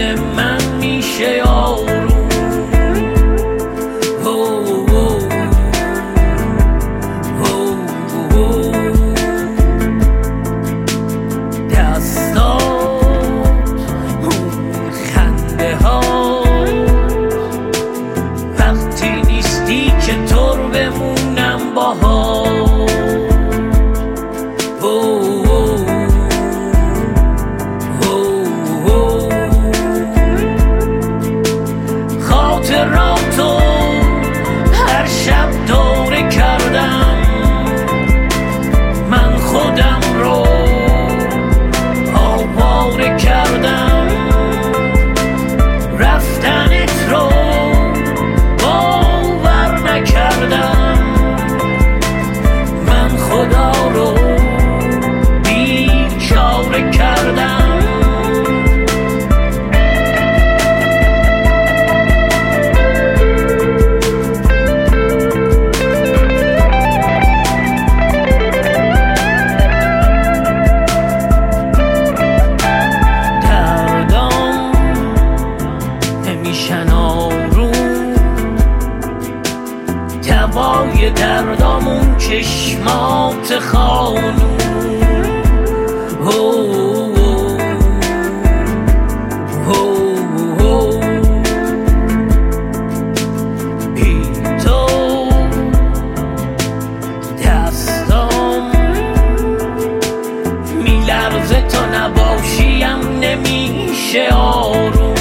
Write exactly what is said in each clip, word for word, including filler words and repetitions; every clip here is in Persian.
جان من میشه آروم. خاطراتو هر شب دوره کردم، من خودم رو آواره کردم، رفتنت رو باور نکردم، من خدا رو بیچاره کردم. دوای دردامون چشمات خانوم. بی تو دستام میلرزه، تا نباشیم نمیشه آروم.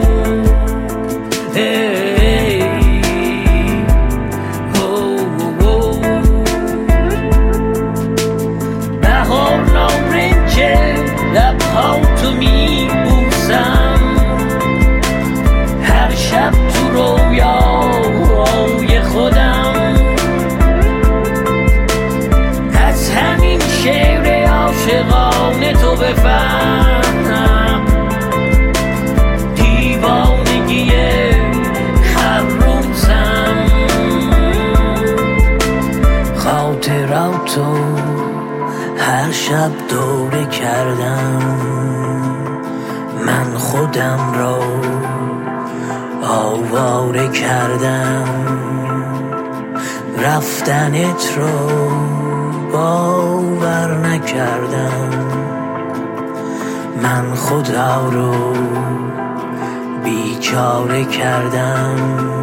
لبها تو میبوسم هر شب تو رویای خودم، از همین شعر عاشقانه تو بفهمم دیوانگی هر روزم. خاطراتو هر شب دوره کردم، من خودم رو آواره کردم، رفتنت رو باور نکردم، من خدا رو بیچاره کردم.